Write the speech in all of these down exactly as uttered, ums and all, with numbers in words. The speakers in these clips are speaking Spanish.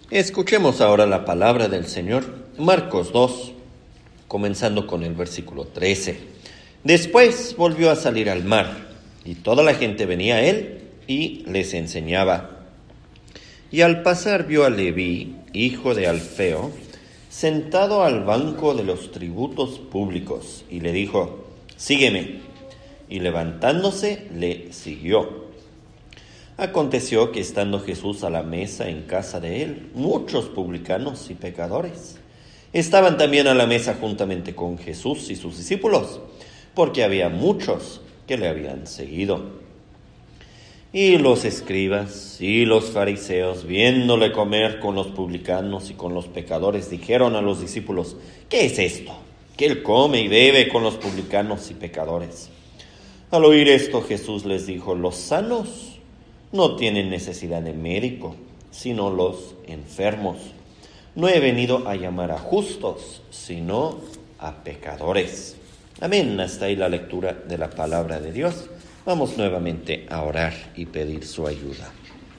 Escuchemos ahora la palabra del Señor, Marcos dos, comenzando con el versículo trece. Después volvió a salir al mar, y toda la gente venía a él y les enseñaba. Y al pasar vio a Leví, hijo de Alfeo, sentado al banco de los tributos públicos, y le dijo: «Sígueme». Y levantándose, le siguió. Aconteció que estando Jesús a la mesa en casa de él, muchos publicanos y pecadores estaban también a la mesa juntamente con Jesús y sus discípulos, porque había muchos que le habían seguido. Y los escribas y los fariseos, viéndole comer con los publicanos y con los pecadores, dijeron a los discípulos: «¿Qué es esto? Que él come y bebe con los publicanos y pecadores». Al oír esto, Jesús les dijo: «Los sanos no tienen necesidad de médico, sino los enfermos. No he venido a llamar a justos, sino a pecadores». Amén. Hasta ahí la lectura de la palabra de Dios. Vamos nuevamente a orar y pedir su ayuda.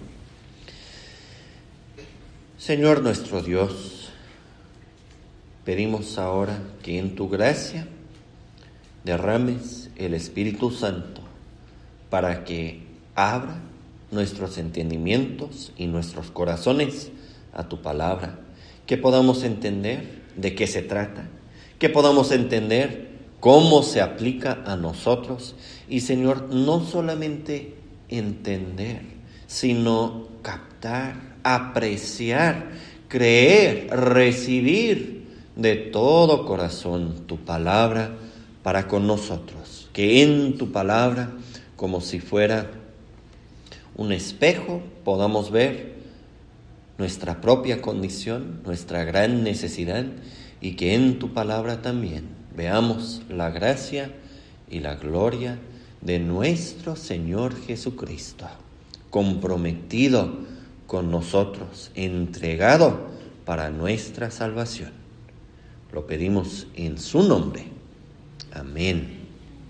Señor nuestro Dios, pedimos ahora que en tu gracia derrames el Espíritu Santo para que abra nuestros entendimientos y nuestros corazones a tu palabra, que podamos entender de qué se trata, que podamos entender cómo se aplica a nosotros y, Señor, no solamente entender, sino captar, apreciar, creer, recibir de todo corazón tu palabra para con nosotros, que en tu palabra, como si fuera un espejo, podamos ver nuestra propia condición, nuestra gran necesidad, y que en tu palabra también veamos la gracia y la gloria de nuestro Señor Jesucristo, comprometido con nosotros, entregado para nuestra salvación. Lo pedimos en su nombre. Amén.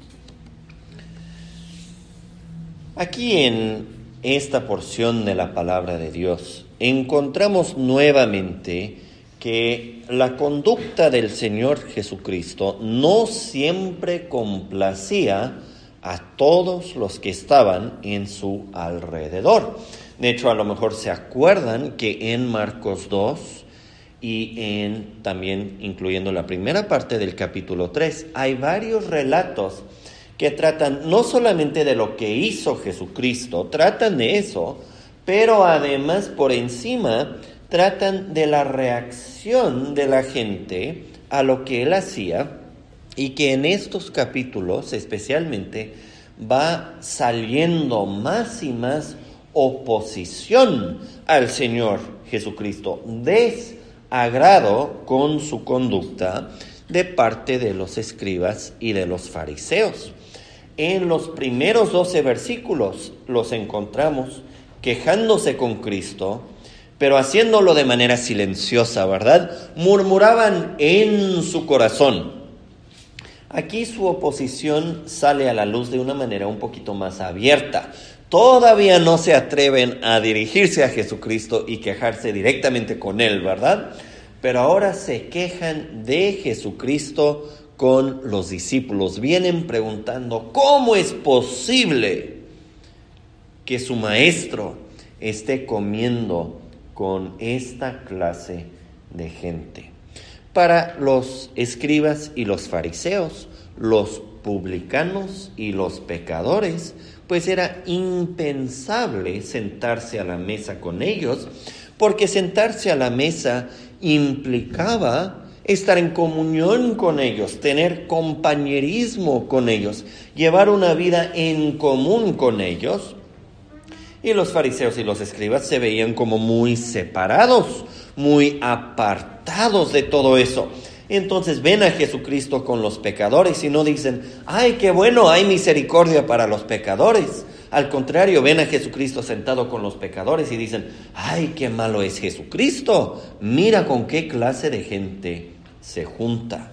Aquí en esta porción de la palabra de Dios encontramos nuevamente que la conducta del Señor Jesucristo no siempre complacía a todos los que estaban en su alrededor. De hecho, a lo mejor se acuerdan que en Marcos dos y en también incluyendo la primera parte del capítulo tres, hay varios relatos que tratan no solamente de lo que hizo Jesucristo, tratan de eso, pero además por encima tratan de la reacción de la gente a lo que él hacía, y que en estos capítulos especialmente va saliendo más y más oposición al Señor Jesucristo, desagrado con su conducta de parte de los escribas y de los fariseos. En los primeros doce versículos los encontramos quejándose con Cristo, pero haciéndolo de manera silenciosa, ¿verdad? Murmuraban en su corazón. Aquí su oposición sale a la luz de una manera un poquito más abierta. Todavía no se atreven a dirigirse a Jesucristo y quejarse directamente con él, ¿verdad? Pero ahora se quejan de Jesucristo con los discípulos. Vienen preguntando: ¿cómo es posible que su maestro esté comiendo con esta clase de gente? Para los escribas y los fariseos, los publicanos y los pecadores, pues era impensable sentarse a la mesa con ellos, porque sentarse a la mesa implicaba estar en comunión con ellos, tener compañerismo con ellos, llevar una vida en común con ellos. Y los fariseos y los escribas se veían como muy separados, muy apartados de todo eso. Entonces ven a Jesucristo con los pecadores y no dicen: ¡ay, qué bueno, hay misericordia para los pecadores! Al contrario, ven a Jesucristo sentado con los pecadores y dicen: ¡ay, qué malo es Jesucristo! Mira con qué clase de gente se junta.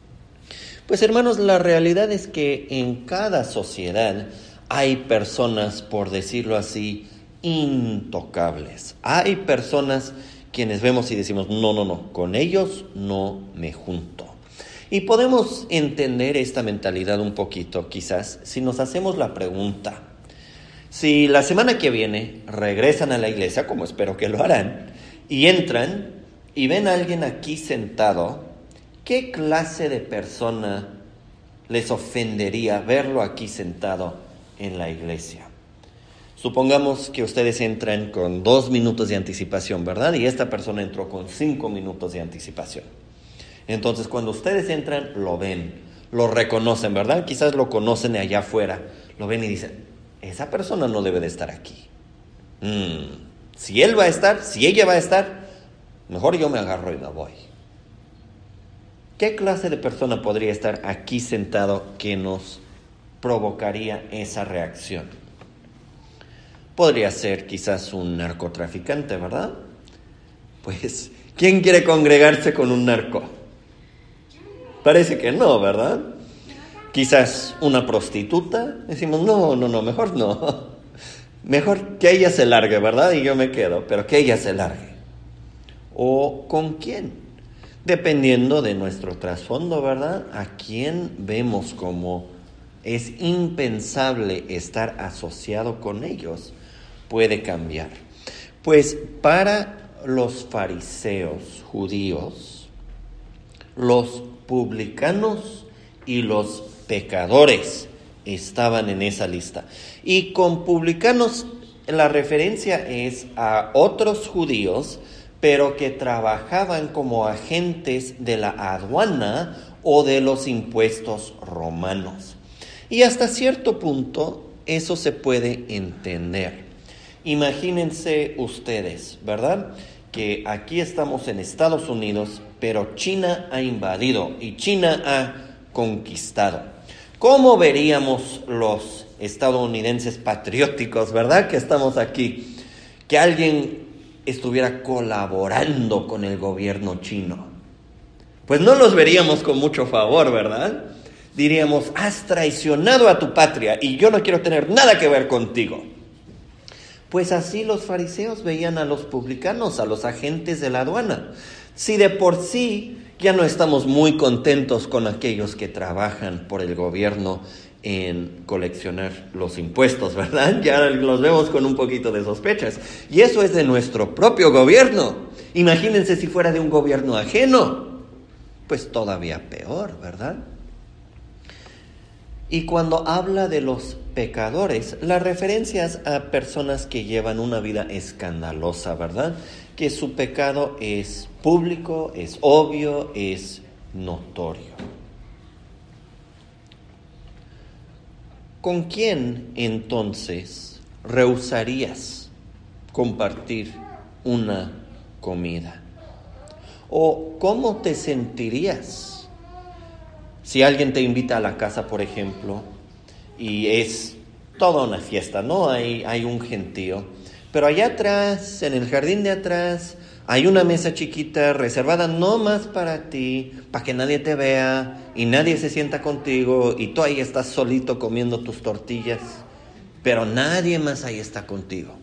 Pues, hermanos, la realidad es que en cada sociedad hay personas, por decirlo así, intocables. Hay personas quienes vemos y decimos, no, no, no, con ellos no me junto. Y podemos entender esta mentalidad un poquito, quizás, si nos hacemos la pregunta, si la semana que viene regresan a la iglesia, como espero que lo harán, y entran y ven a alguien aquí sentado, ¿qué clase de persona les ofendería verlo aquí sentado en la iglesia? Supongamos que ustedes entran con dos minutos de anticipación, ¿verdad? Y esta persona entró con cinco minutos de anticipación. Entonces, cuando ustedes entran, lo ven, lo reconocen, ¿verdad? Quizás lo conocen de allá afuera, lo ven y dicen, esa persona no debe de estar aquí. Mm, si él va a estar, si ella va a estar, mejor yo me agarro y me voy. ¿Qué clase de persona podría estar aquí sentado que nos provocaría esa reacción? Podría ser quizás un narcotraficante, ¿verdad? Pues, ¿quién quiere congregarse con un narco? Parece que no, ¿verdad? Quizás una prostituta. Decimos, no, no, no, mejor no. Mejor que ella se largue, ¿verdad? Y yo me quedo, pero que ella se largue. ¿O con quién? Dependiendo de nuestro trasfondo, ¿verdad? ¿A quién vemos como es impensable estar asociado con ellos? Puede cambiar. Pues para los fariseos judíos, los publicanos y los pecadores estaban en esa lista. Y con publicanos la referencia es a otros judíos, pero que trabajaban como agentes de la aduana o de los impuestos romanos. Y hasta cierto punto eso se puede entender. Imagínense ustedes, ¿verdad? Que aquí estamos en Estados Unidos, pero China ha invadido y China ha conquistado. ¿Cómo veríamos los estadounidenses patrióticos, verdad? Que estamos aquí, que alguien estuviera colaborando con el gobierno chino. Pues no los veríamos con mucho favor, ¿verdad? Diríamos, has traicionado a tu patria y yo no quiero tener nada que ver contigo. Pues así los fariseos veían a los publicanos, a los agentes de la aduana. Si de por sí ya no estamos muy contentos con aquellos que trabajan por el gobierno en coleccionar los impuestos, ¿verdad? Ya los vemos con un poquito de sospechas. Y eso es de nuestro propio gobierno. Imagínense si fuera de un gobierno ajeno. Pues todavía peor, ¿verdad? Y cuando habla de los pecadores, la referencia es a personas que llevan una vida escandalosa, ¿verdad? Que su pecado es público, es obvio, es notorio. ¿Con quién entonces rehusarías compartir una comida? ¿O cómo te sentirías si alguien te invita a la casa, por ejemplo, y es toda una fiesta, ¿no? Hay, hay un gentío, pero allá atrás, en el jardín de atrás, hay una mesa chiquita reservada no más para ti, para que nadie te vea y nadie se sienta contigo y tú ahí estás solito comiendo tus tortillas, pero nadie más ahí está contigo.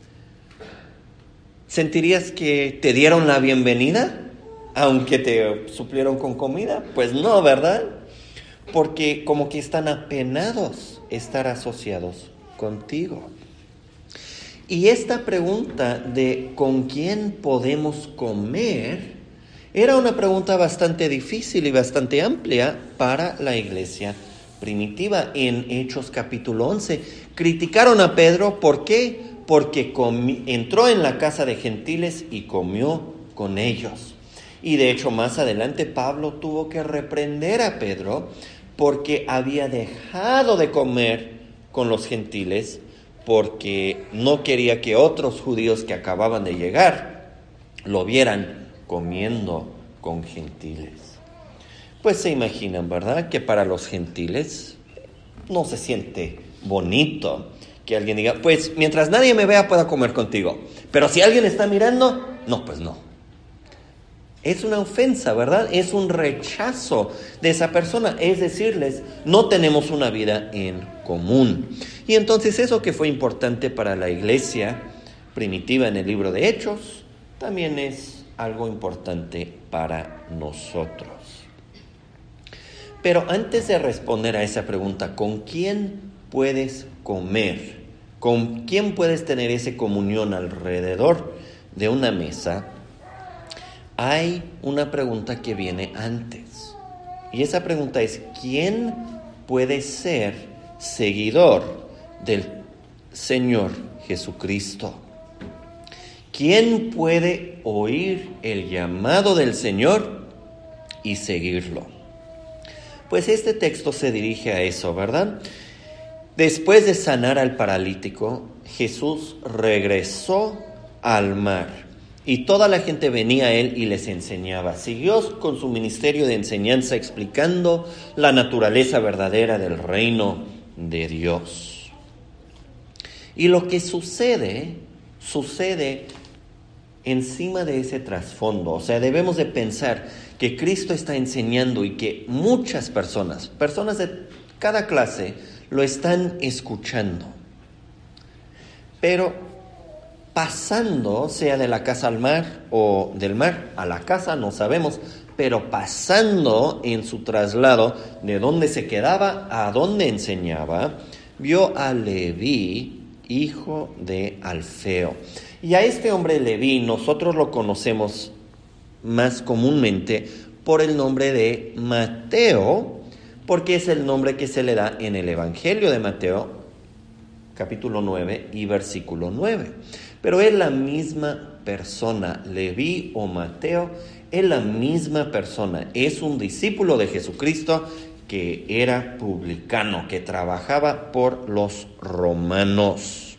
¿Sentirías que te dieron la bienvenida, aunque te suplieron con comida? Pues no, ¿verdad? Porque como que están apenados estar asociados contigo. Y esta pregunta de ¿con quién podemos comer? Era una pregunta bastante difícil y bastante amplia para la iglesia primitiva. En Hechos capítulo once criticaron a Pedro, ¿por qué? Porque comi- entró en la casa de gentiles y comió con ellos. Y de hecho más adelante Pablo tuvo que reprender a Pedro porque había dejado de comer con los gentiles porque no quería que otros judíos que acababan de llegar lo vieran comiendo con gentiles. Pues se imaginan, ¿verdad? Que para los gentiles no se siente bonito que alguien diga, pues mientras nadie me vea puedo comer contigo, pero si alguien está mirando, no, pues no. Es una ofensa, ¿verdad? Es un rechazo de esa persona. Es decirles, no tenemos una vida en común. Y entonces eso que fue importante para la iglesia primitiva en el libro de Hechos, también es algo importante para nosotros. Pero antes de responder a esa pregunta, ¿con quién puedes comer? ¿Con quién puedes tener esa comunión alrededor de una mesa? Hay una pregunta que viene antes. Y esa pregunta es, ¿quién puede ser seguidor del Señor Jesucristo? ¿Quién puede oír el llamado del Señor y seguirlo? Pues este texto se dirige a eso, ¿verdad? Después de sanar al paralítico, Jesús regresó al mar y toda la gente venía a él y les enseñaba. Siguió con su ministerio de enseñanza explicando la naturaleza verdadera del reino de Dios. Y lo que sucede, sucede encima de ese trasfondo. O sea, debemos de pensar que Cristo está enseñando y que muchas personas, personas de cada clase, lo están escuchando. Pero pasando, sea de la casa al mar o del mar a la casa, no sabemos, pero pasando en su traslado de donde se quedaba a donde enseñaba, vio a Leví, hijo de Alfeo. Y a este hombre Leví nosotros lo conocemos más comúnmente por el nombre de Mateo, porque es el nombre que se le da en el Evangelio de Mateo, capítulo nueve y versículo nueve. Pero es la misma persona, Leví o Mateo, es la misma persona, es un discípulo de Jesucristo que era publicano, que trabajaba por los romanos.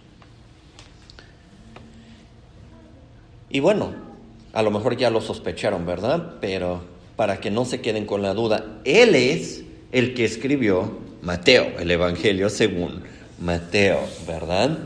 Y bueno, a lo mejor ya lo sospecharon, ¿verdad? Pero para que no se queden con la duda, él es el que escribió Mateo, el Evangelio según Mateo, ¿verdad?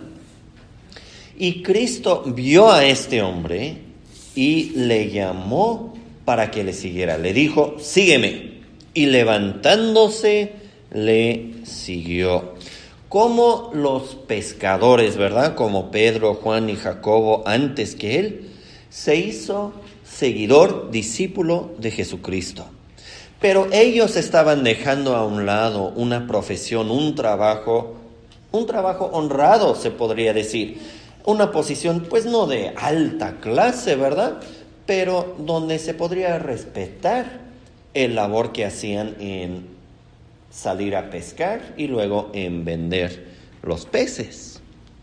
Y Cristo vio a este hombre y le llamó para que le siguiera. Le dijo, sígueme. Y levantándose, le siguió. Como los pescadores, ¿verdad? Como Pedro, Juan y Jacobo antes que él, se hizo seguidor, discípulo de Jesucristo. Pero ellos estaban dejando a un lado una profesión, un trabajo, un trabajo honrado, se podría decir. Una posición, pues no de alta clase, ¿verdad? Pero donde se podría respetar el labor que hacían en salir a pescar y luego en vender los peces.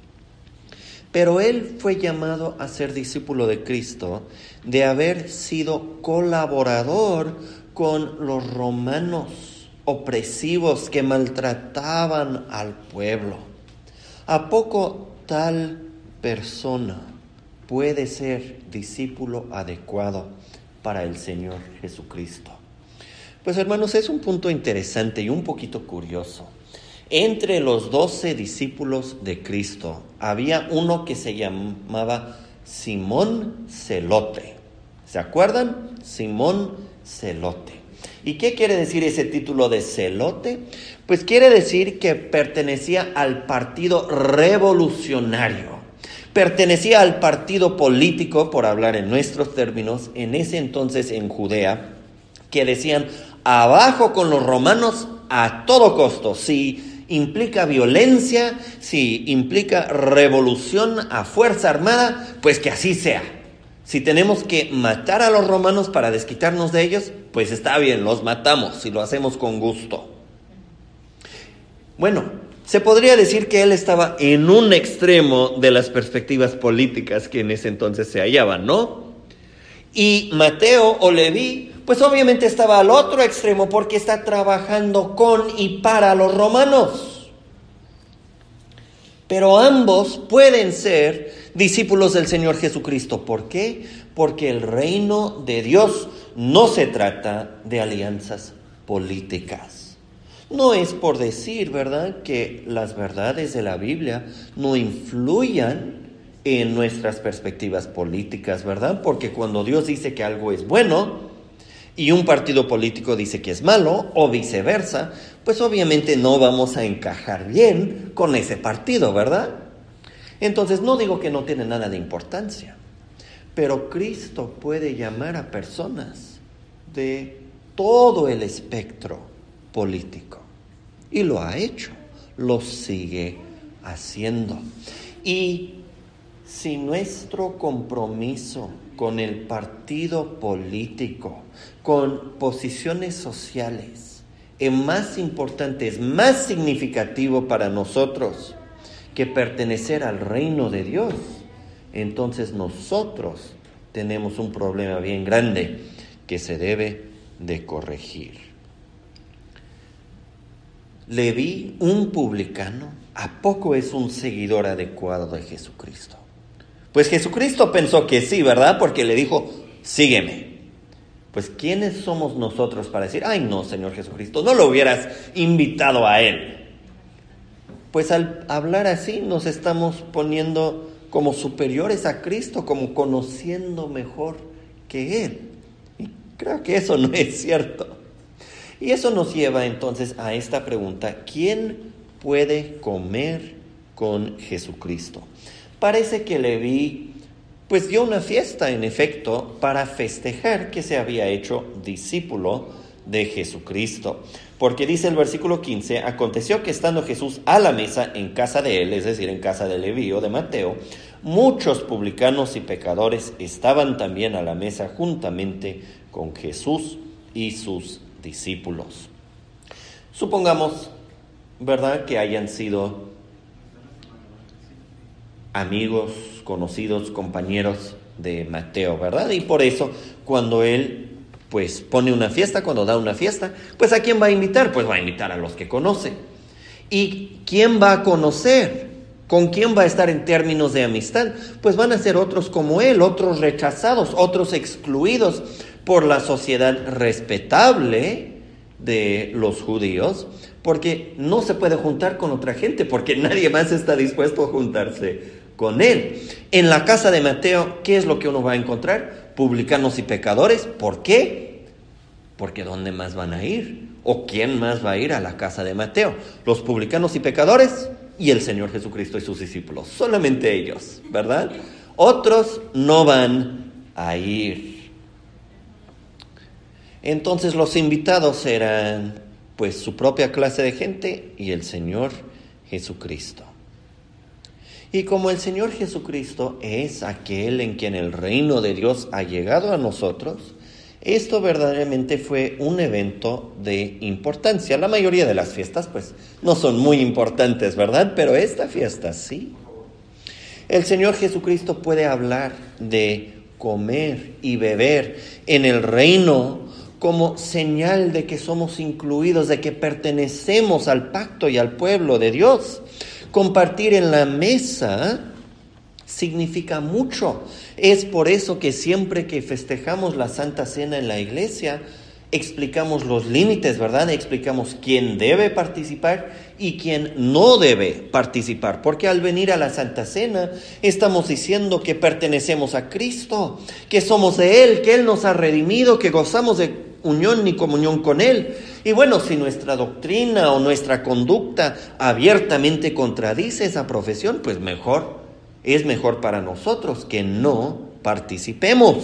Pero él fue llamado a ser discípulo de Cristo, de haber sido colaborador con los romanos opresivos que maltrataban al pueblo. ¿A poco tal persona puede ser discípulo adecuado para el Señor Jesucristo? Pues hermanos, es un punto interesante y un poquito curioso. Entre los doce discípulos de Cristo había uno que se llamaba Simón Zelote. ¿Se acuerdan? Simón Zelote. ¿Y qué quiere decir ese título de Zelote? Pues quiere decir que pertenecía al partido revolucionario. Pertenecía al partido político, por hablar en nuestros términos, en ese entonces en Judea, que decían, abajo con los romanos a todo costo. Si implica violencia, si implica revolución a fuerza armada, pues que así sea. Si tenemos que matar a los romanos para desquitarnos de ellos, pues está bien, los matamos y lo hacemos con gusto. Bueno, se podría decir que él estaba en un extremo de las perspectivas políticas que en ese entonces se hallaban, ¿no? Y Mateo o Leví, pues obviamente estaba al otro extremo porque está trabajando con y para los romanos. Pero ambos pueden ser discípulos del Señor Jesucristo. ¿Por qué? Porque el reino de Dios no se trata de alianzas políticas. No es por decir, ¿verdad?, que las verdades de la Biblia no influyan en nuestras perspectivas políticas, ¿verdad? Porque cuando Dios dice que algo es bueno y un partido político dice que es malo, o viceversa, pues obviamente no vamos a encajar bien con ese partido, ¿verdad? Entonces no digo que no tiene nada de importancia, pero Cristo puede llamar a personas de todo el espectro político. Y lo ha hecho, lo sigue haciendo. Y si nuestro compromiso con el partido político, con posiciones sociales, es más importante, es más significativo para nosotros que pertenecer al reino de Dios, entonces nosotros tenemos un problema bien grande que se debe de corregir. Leví, un publicano, ¿a poco es un seguidor adecuado de Jesucristo? Pues Jesucristo pensó que sí, ¿verdad? Porque le dijo, sígueme. Pues ¿quiénes somos nosotros para decir, ay no, Señor Jesucristo, no lo hubieras invitado a Él? Pues al hablar así nos estamos poniendo como superiores a Cristo, como conociendo mejor que Él. Y creo que eso no es cierto. Y eso nos lleva entonces a esta pregunta, ¿quién puede comer con Jesucristo? Parece que Leví pues dio una fiesta, en efecto, para festejar que se había hecho discípulo de Jesucristo. Porque dice el versículo quince, aconteció que estando Jesús a la mesa en casa de él, es decir, en casa de Leví o de Mateo, muchos publicanos y pecadores estaban también a la mesa juntamente con Jesús y sus discípulos. Supongamos, ¿verdad?, que hayan sido amigos, conocidos, compañeros de Mateo, ¿verdad? Y por eso, cuando él, pues, pone una fiesta, cuando da una fiesta, pues, ¿a quién va a invitar? Pues va a invitar a los que conoce. ¿Y quién va a conocer? ¿Con quién va a estar en términos de amistad? Pues van a ser otros como él, otros rechazados, otros excluidos por la sociedad respetable de los judíos, porque no se puede juntar con otra gente, porque nadie más está dispuesto a juntarse con él. En la casa de Mateo, ¿qué es lo que uno va a encontrar? Publicanos y pecadores. ¿Por qué? Porque ¿dónde más van a ir? ¿O quién más va a ir a la casa de Mateo? Los publicanos y pecadores y el Señor Jesucristo y sus discípulos. Solamente ellos, ¿verdad? Otros no van a ir. Entonces los invitados eran pues su propia clase de gente y el Señor Jesucristo. Y como el Señor Jesucristo es aquel en quien el reino de Dios ha llegado a nosotros, esto verdaderamente fue un evento de importancia. La mayoría de las fiestas pues no son muy importantes, ¿verdad? Pero esta fiesta sí. El Señor Jesucristo puede hablar de comer y beber en el reino como señal de que somos incluidos, de que pertenecemos al pacto y al pueblo de Dios. Compartir en la mesa significa mucho. Es por eso que siempre que festejamos la Santa Cena en la iglesia, explicamos los límites, ¿verdad? Explicamos quién debe participar y quién no debe participar. Porque al venir a la Santa Cena, estamos diciendo que pertenecemos a Cristo, que somos de Él, que Él nos ha redimido, que gozamos de unión y comunión con Él. Y bueno, si nuestra doctrina o nuestra conducta abiertamente contradice esa profesión, pues mejor, es mejor para nosotros que no participemos.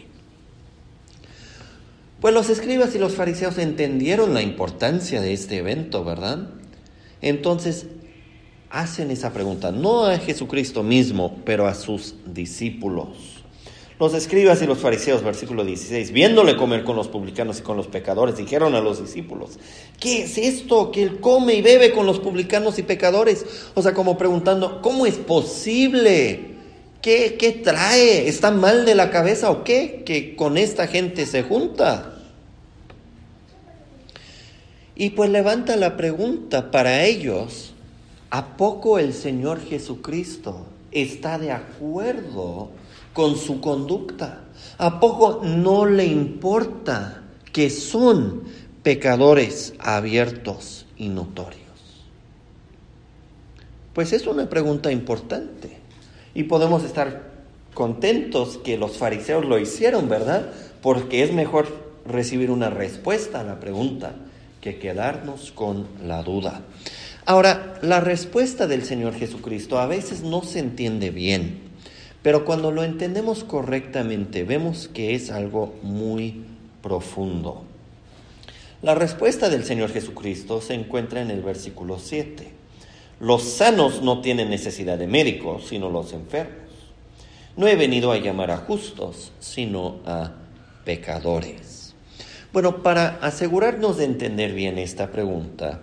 Pues los escribas y los fariseos entendieron la importancia de este evento, ¿verdad? Entonces hacen esa pregunta, no a Jesucristo mismo, pero a sus discípulos. Los escribas y los fariseos, versículo dieciséis, viéndole comer con los publicanos y con los pecadores, dijeron a los discípulos, ¿qué es esto? Que él come y bebe con los publicanos y pecadores. O sea, como preguntando, ¿cómo es posible? ¿Qué, qué trae? ¿Está mal de la cabeza o qué? Que con esta gente se junta. Y pues levanta la pregunta para ellos, ¿a poco el Señor Jesucristo está de acuerdo con su conducta? ¿A poco no le importa que son pecadores abiertos y notorios? Pues es una pregunta importante y podemos estar contentos que los fariseos lo hicieron, ¿verdad? Porque es mejor recibir una respuesta a la pregunta que quedarnos con la duda. Ahora, la respuesta del Señor Jesucristo a veces no se entiende bien, Pero cuando lo entendemos correctamente, vemos que es algo muy profundo. La respuesta del Señor Jesucristo se encuentra en el versículo siete. Los sanos no tienen necesidad de médicos, sino los enfermos. No he venido a llamar a justos, sino a pecadores. Bueno, para asegurarnos de entender bien esta pregunta,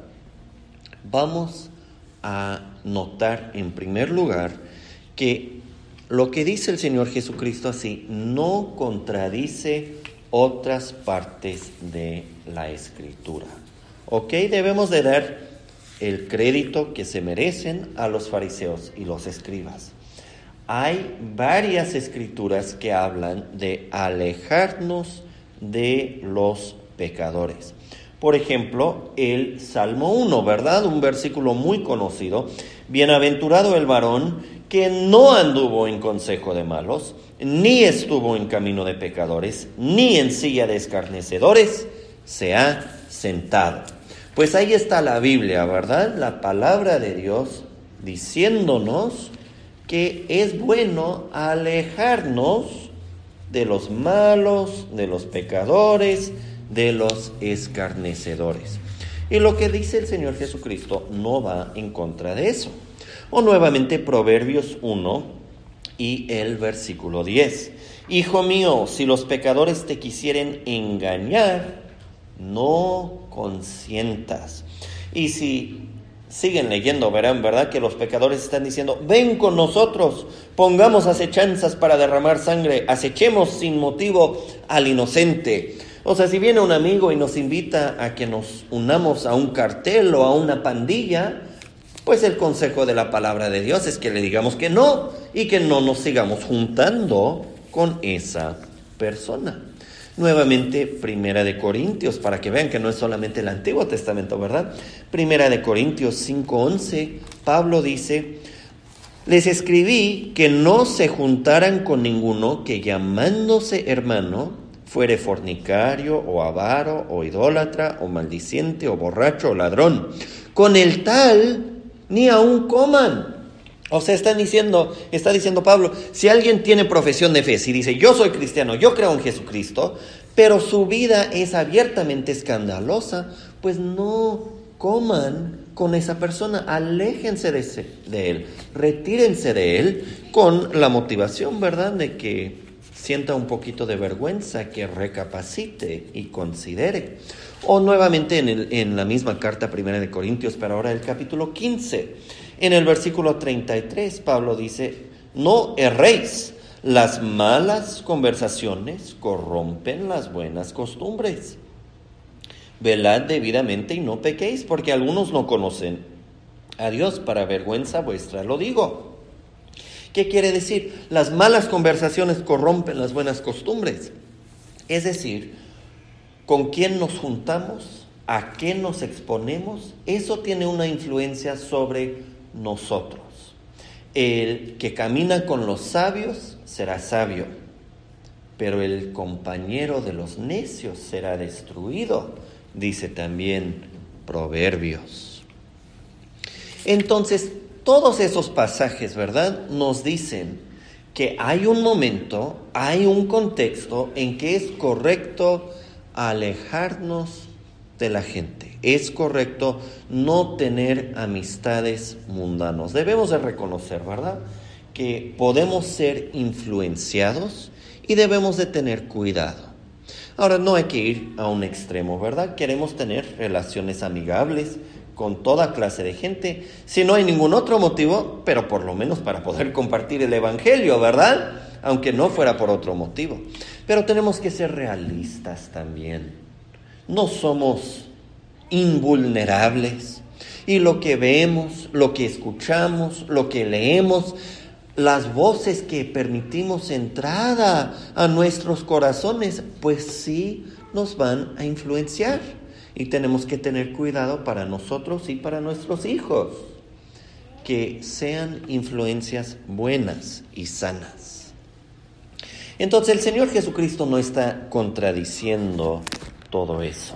vamos a notar en primer lugar que lo que dice el Señor Jesucristo así no contradice otras partes de la Escritura. ¿Ok? Debemos de dar el crédito que se merecen a los fariseos y los escribas. Hay varias escrituras que hablan de alejarnos de los pecadores. Por ejemplo, el Salmo uno, ¿verdad? Un versículo muy conocido. Bienaventurado el varón que no anduvo en consejo de malos, ni estuvo en camino de pecadores, ni en silla de escarnecedores se ha sentado. Pues ahí está la Biblia, ¿verdad? La palabra de Dios diciéndonos que es bueno alejarnos de los malos, de los pecadores, de los escarnecedores. Y lo que dice el Señor Jesucristo no va en contra de eso. O nuevamente Proverbios uno y el versículo diez. Hijo mío, si los pecadores te quisieren engañar, no consientas. Y si siguen leyendo, verán, ¿verdad?, que los pecadores están diciendo, ven con nosotros, pongamos acechanzas para derramar sangre, acechemos sin motivo al inocente. O sea, si viene un amigo y nos invita a que nos unamos a un cartel o a una pandilla, pues el consejo de la palabra de Dios es que le digamos que no y que no nos sigamos juntando con esa persona. Nuevamente, Primera de Corintios, para que vean que no es solamente el Antiguo Testamento, ¿verdad? Primera de Corintios cinco once, Pablo dice, les escribí que no se juntaran con ninguno que llamándose hermano fuere fornicario o avaro o idólatra o maldiciente o borracho o ladrón. Con el tal ni aún coman. O sea, están diciendo, está diciendo Pablo, si alguien tiene profesión de fe, si dice, yo soy cristiano, yo creo en Jesucristo, pero su vida es abiertamente escandalosa, pues no coman con esa persona, aléjense de, ese, de él, retírense de él, con la motivación, ¿verdad?, de que sienta un poquito de vergüenza, que recapacite y considere. O nuevamente en, el, en la misma carta Primera de Corintios, pero ahora el capítulo quince, en el versículo treinta y tres, Pablo dice, no erréis, las malas conversaciones corrompen las buenas costumbres. Velad debidamente y no pequéis, porque algunos no conocen a Dios, para vergüenza vuestra lo digo. ¿Qué quiere decir? Las malas conversaciones corrompen las buenas costumbres. Es decir, con quién nos juntamos, a qué nos exponemos, eso tiene una influencia sobre nosotros. El que camina con los sabios será sabio, pero el compañero de los necios será destruido, dice también Proverbios. Entonces, todos esos pasajes, ¿verdad?, nos dicen que hay un momento, hay un contexto en que es correcto alejarnos de la gente. Es correcto no tener amistades mundanos. Debemos de reconocer, ¿verdad?, que podemos ser influenciados y debemos de tener cuidado. Ahora, no hay que ir a un extremo, ¿verdad? Queremos tener relaciones amigables con toda clase de gente, si no hay ningún otro motivo, pero por lo menos para poder compartir el evangelio, ¿verdad?, aunque no fuera por otro motivo. Pero tenemos que ser realistas también. No somos invulnerables. Y lo que vemos, lo que escuchamos, lo que leemos, las voces que permitimos entrada a nuestros corazones, pues sí nos van a influenciar. Y tenemos que tener cuidado para nosotros y para nuestros hijos, que sean influencias buenas y sanas. Entonces el Señor Jesucristo no está contradiciendo todo eso.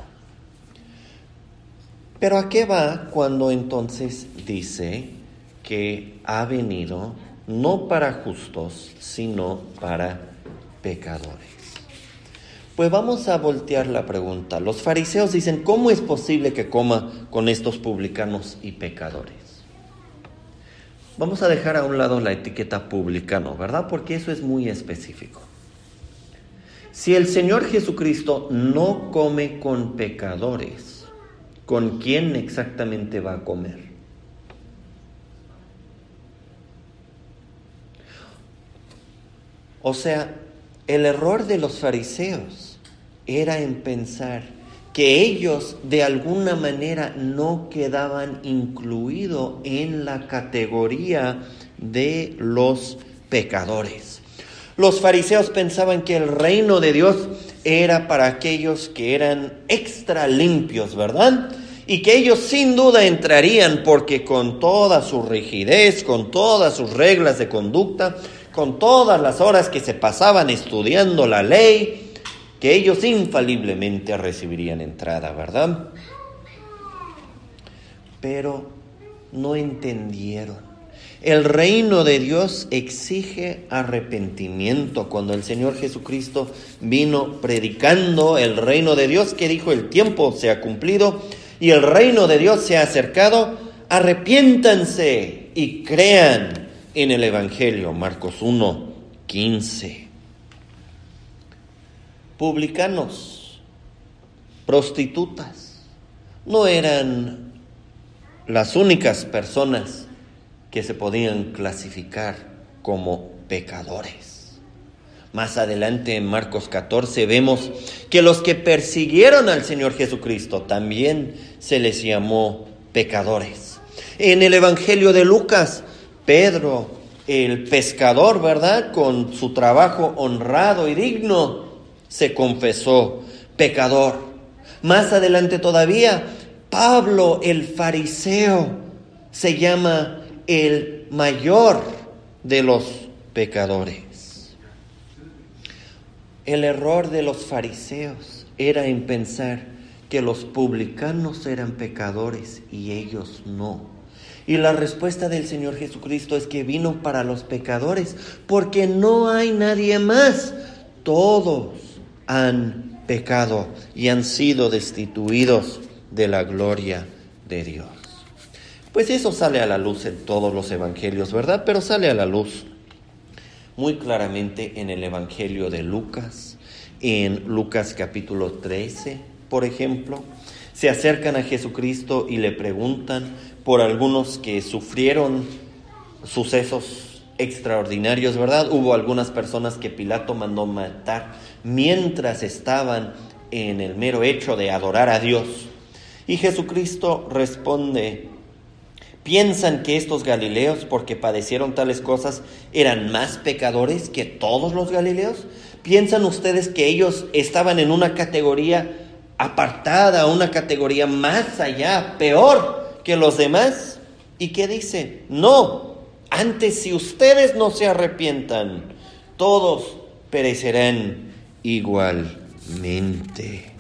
Pero ¿a qué va cuando entonces dice que ha venido no para justos, sino para pecadores. Pues vamos a voltear la pregunta. Los fariseos dicen, ¿cómo es posible que coma con estos publicanos y pecadores? Vamos a dejar a un lado la etiqueta publicano, ¿verdad? Porque eso es muy específico. Si el Señor Jesucristo no come con pecadores, ¿con quién exactamente va a comer? O sea, el error de los fariseos era en pensar que ellos de alguna manera no quedaban incluidos en la categoría de los pecadores. Los fariseos pensaban que el reino de Dios era para aquellos que eran extra limpios, ¿verdad? Y que ellos sin duda entrarían porque con toda su rigidez, con todas sus reglas de conducta, con todas las horas que se pasaban estudiando la ley, que ellos infaliblemente recibirían entrada, ¿verdad? Pero no entendieron. El reino de Dios exige arrepentimiento. Cuando el Señor Jesucristo vino predicando el reino de Dios, que dijo, el tiempo se ha cumplido y el reino de Dios se ha acercado, arrepiéntanse y crean en el Evangelio. Marcos uno, quince. Publicanos, prostitutas, no eran las únicas personas que se podían clasificar como pecadores. Más adelante en Marcos catorce vemos que los que persiguieron al Señor Jesucristo también se les llamó pecadores. En el Evangelio de Lucas, Pedro, el pescador, ¿verdad?, con su trabajo honrado y digno, se confesó pecador. Más adelante todavía, Pablo, el fariseo, se llama el mayor de los pecadores. El error de los fariseos era en pensar que los publicanos eran pecadores y ellos no. Y la respuesta del Señor Jesucristo es que vino para los pecadores porque no hay nadie más. Todos han pecado y han sido destituidos de la gloria de Dios. Pues eso sale a la luz en todos los evangelios, ¿verdad? Pero sale a la luz muy claramente en el Evangelio de Lucas, en Lucas capítulo trece, por ejemplo. Se acercan a Jesucristo y le preguntan por algunos que sufrieron sucesos extraordinarios, ¿verdad? Hubo algunas personas que Pilato mandó matar mientras estaban en el mero hecho de adorar a Dios. Y Jesucristo responde, ¿piensan que estos galileos, porque padecieron tales cosas, eran más pecadores que todos los galileos? ¿Piensan ustedes que ellos estaban en una categoría apartada, una categoría más allá, peor que los demás? ¿Y qué dice? No, antes si ustedes no se arrepientan, todos perecerán igualmente.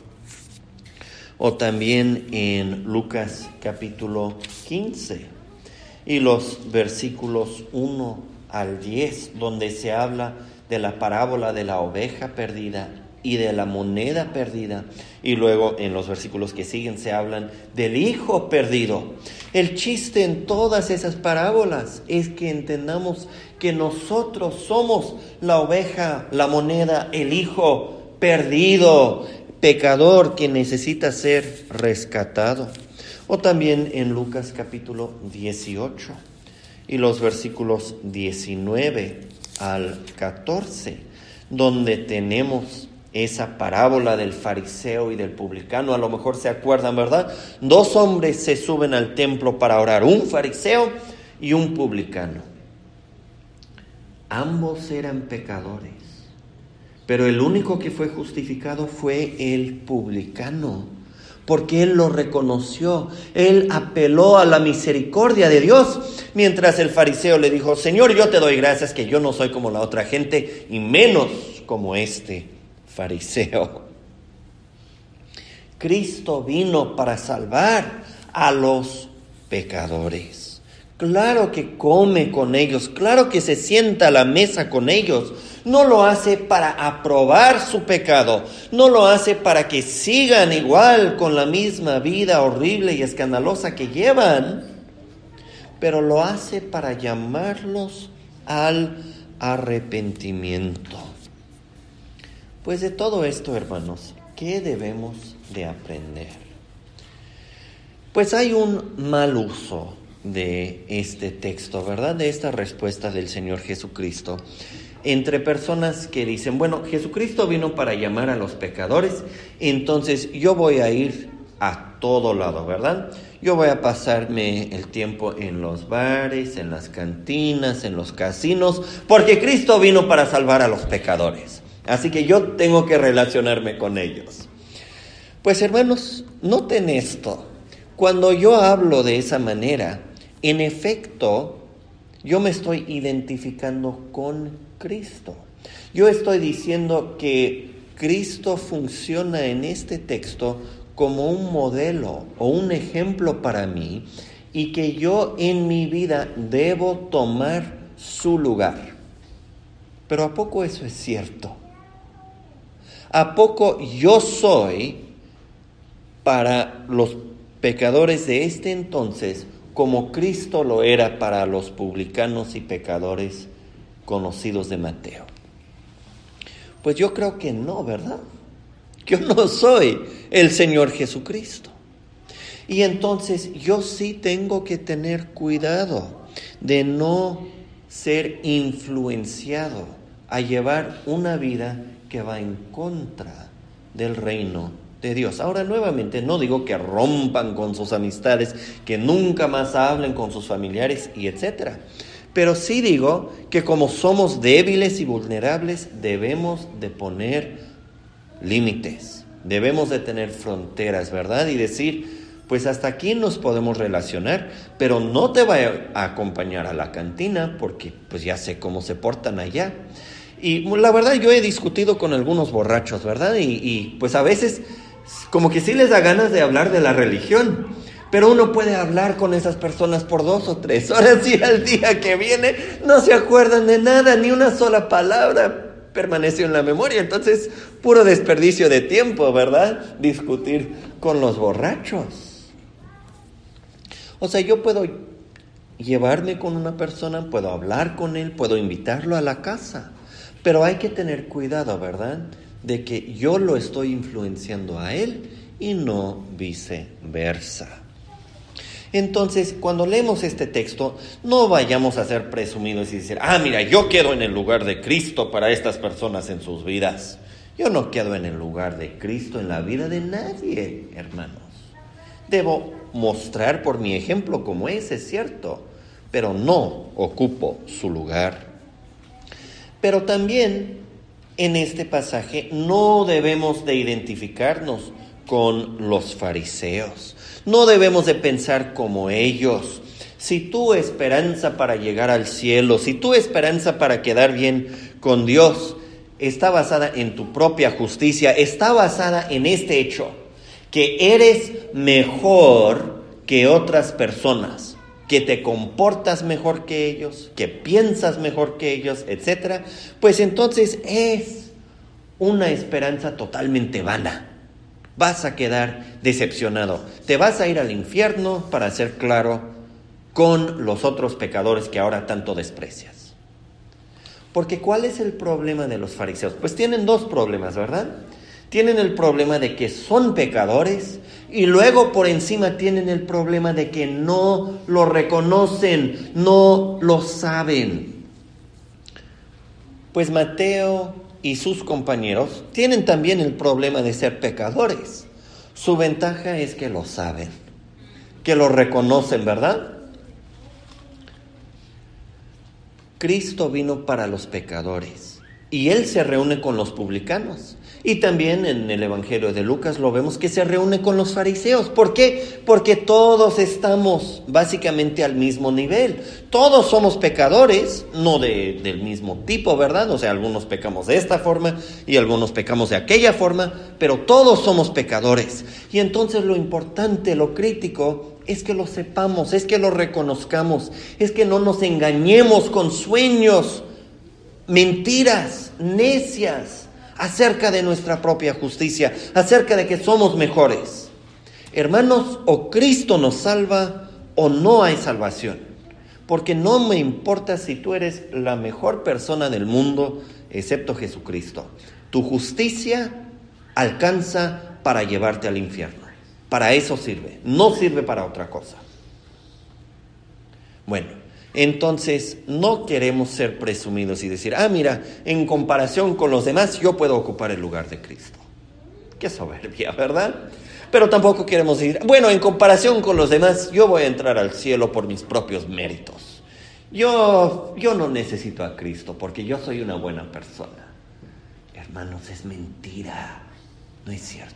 O también en Lucas capítulo quince y los versículos uno al diez, donde se habla de la parábola de la oveja perdida y de la moneda perdida. Y luego en los versículos que siguen se hablan del hijo perdido. El chiste en todas esas parábolas es que entendamos que nosotros somos la oveja, la moneda, el hijo perdido, pecador que necesita ser rescatado. O también en Lucas capítulo dieciocho y los versículos diecinueve al catorce, donde tenemos esa parábola del fariseo y del publicano. A lo mejor se acuerdan, ¿verdad? Dos hombres se suben al templo para orar, un fariseo y un publicano. Ambos eran pecadores, pero el único que fue justificado fue el publicano, porque él lo reconoció, él apeló a la misericordia de Dios, mientras el fariseo le dijo, Señor, yo te doy gracias que yo no soy como la otra gente, y menos como este fariseo. Cristo vino para salvar a los pecadores. claro que come con ellos, claro que se sienta a la mesa con ellos. No lo hace para aprobar su pecado, no lo hace para que sigan igual con la misma vida horrible y escandalosa que llevan, pero lo hace para llamarlos al arrepentimiento. Pues de todo esto, hermanos, ¿qué debemos de aprender? Pues hay un mal uso de este texto, ¿verdad? De esta respuesta del Señor Jesucristo, entre personas que dicen, bueno, Jesucristo vino para llamar a los pecadores, entonces yo voy a ir a todo lado, ¿verdad? Yo voy a pasarme el tiempo en los bares, en las cantinas, en los casinos, porque Cristo vino para salvar a los pecadores. Así que yo tengo que relacionarme con ellos. Pues hermanos, noten esto. Cuando yo hablo de esa manera, en efecto, yo me estoy identificando con Cristo. Yo estoy diciendo que Cristo funciona en este texto como un modelo o un ejemplo para mí y que yo en mi vida debo tomar su lugar. Pero ¿a poco eso es cierto? ¿A poco yo soy para los pecadores de este entonces como Cristo lo era para los publicanos y pecadores conocidos de Mateo? Pues yo creo que no, ¿verdad? Yo no soy el Señor Jesucristo. Y entonces yo sí tengo que tener cuidado de no ser influenciado a llevar una vida que va en contra del reino de Dios. Ahora, nuevamente, no digo que rompan con sus amistades, que nunca más hablen con sus familiares y etcétera. Pero sí digo que como somos débiles y vulnerables, debemos de poner límites, debemos de tener fronteras, ¿verdad? Y decir, pues hasta aquí nos podemos relacionar, pero no te voy a acompañar a la cantina porque pues ya sé cómo se portan allá. Y la verdad yo he discutido con algunos borrachos, ¿verdad? Y, y pues a veces como que sí les da ganas de hablar de la religión, pero uno puede hablar con esas personas por dos o tres horas y al día que viene no se acuerdan de nada, ni una sola palabra permaneció en la memoria. Entonces, puro desperdicio de tiempo, ¿verdad? Discutir con los borrachos. O sea, yo puedo llevarme con una persona, puedo hablar con él, puedo invitarlo a la casa, pero hay que tener cuidado, ¿verdad? De que yo lo estoy influenciando a él y no viceversa. Entonces, cuando leemos este texto, no vayamos a ser presumidos y decir, ah, mira, yo quedo en el lugar de Cristo para estas personas en sus vidas. Yo no quedo en el lugar de Cristo en la vida de nadie, hermanos. Debo mostrar por mi ejemplo como es, es cierto, pero no ocupo su lugar. Pero también en este pasaje no debemos de identificarnos con los fariseos. No debemos de pensar como ellos. Si tu esperanza para llegar al cielo, si tu esperanza para quedar bien con Dios está basada en tu propia justicia, está basada en este hecho, que eres mejor que otras personas, que te comportas mejor que ellos, que piensas mejor que ellos, etcétera, pues entonces es una esperanza totalmente vana. Vas a quedar decepcionado. Te vas a ir al infierno, para ser claro, con los otros pecadores que ahora tanto desprecias. Porque ¿cuál es el problema de los fariseos? Pues tienen dos problemas, ¿verdad? Tienen el problema de que son pecadores y luego por encima tienen el problema de que no lo reconocen, no lo saben. Pues Mateo y sus compañeros tienen también el problema de ser pecadores. Su ventaja es que lo saben, que lo reconocen, ¿verdad? Cristo vino para los pecadores y Él se reúne con los publicanos. Y también en el Evangelio de Lucas lo vemos que se reúne con los fariseos. ¿Por qué? Porque todos estamos básicamente al mismo nivel. Todos somos pecadores, no de, del mismo tipo, ¿verdad? O sea, algunos pecamos de esta forma y algunos pecamos de aquella forma, pero todos somos pecadores. Y entonces lo importante, lo crítico, es que lo sepamos, es que lo reconozcamos, es que no nos engañemos con sueños, mentiras, necias, acerca de nuestra propia justicia, acerca de que somos mejores. Hermanos, o Cristo nos salva o no hay salvación. Porque no me importa si tú eres la mejor persona del mundo, excepto Jesucristo. Tu justicia alcanza para llevarte al infierno. Para eso sirve, no sirve para otra cosa. Bueno, entonces no queremos ser presumidos y decir, ah, mira, en comparación con los demás yo puedo ocupar el lugar de Cristo. Qué soberbia, ¿verdad? Pero tampoco queremos decir, bueno, en comparación con los demás yo voy a entrar al cielo por mis propios méritos. Yo, yo no necesito a Cristo porque yo soy una buena persona. Hermanos, es mentira, no es cierto.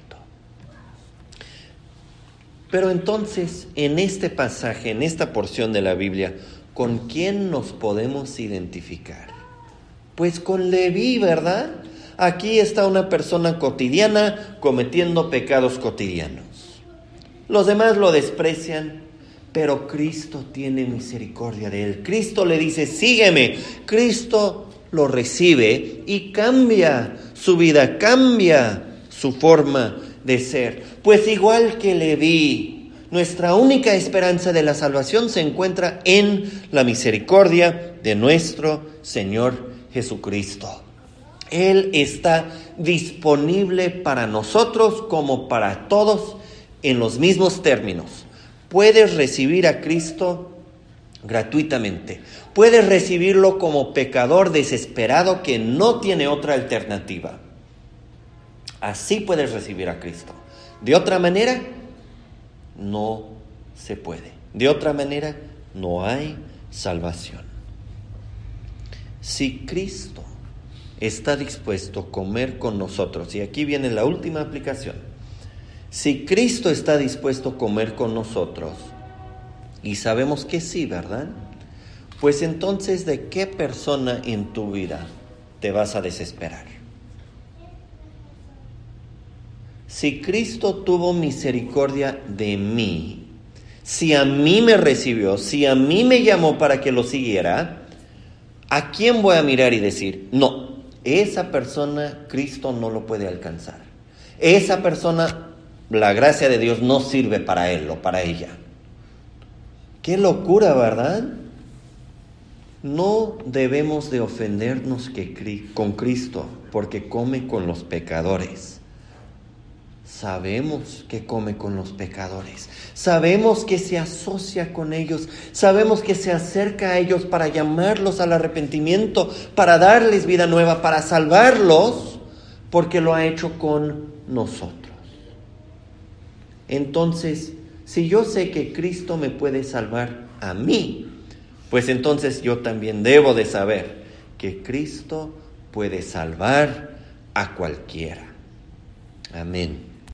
Pero entonces, en este pasaje, en esta porción de la Biblia, ¿con quién nos podemos identificar? Pues con Leví, ¿verdad? Aquí está una persona cotidiana cometiendo pecados cotidianos. Los demás lo desprecian, pero Cristo tiene misericordia de él. Cristo le dice, sígueme. Cristo lo recibe y cambia su vida, cambia su forma de ser. Pues igual que Leví, nuestra única esperanza de la salvación se encuentra en la misericordia de nuestro Señor Jesucristo. Él está disponible para nosotros como para todos en los mismos términos. Puedes recibir a Cristo gratuitamente. Puedes recibirlo como pecador desesperado que no tiene otra alternativa. Así puedes recibir a Cristo. De otra manera, no se puede. De otra manera, no hay salvación. Si Cristo está dispuesto a comer con nosotros, y aquí viene la última aplicación. Si Cristo está dispuesto a comer con nosotros, y sabemos que sí, ¿verdad? Pues entonces, ¿de qué persona en tu vida te vas a desesperar? Si Cristo tuvo misericordia de mí, si a mí me recibió, si a mí me llamó para que lo siguiera, ¿a quién voy a mirar y decir, no, esa persona Cristo no lo puede alcanzar? Esa persona, la gracia de Dios no sirve para él o para ella. ¡Qué locura!, ¿verdad? No debemos de ofendernos que, con Cristo porque come con los pecadores. Sabemos que come con los pecadores. Sabemos que se asocia con ellos. Sabemos que se acerca a ellos para llamarlos al arrepentimiento, para darles vida nueva, para salvarlos, porque lo ha hecho con nosotros. Entonces, si yo sé que Cristo me puede salvar a mí, pues entonces yo también debo de saber que Cristo puede salvar a cualquiera. Amén.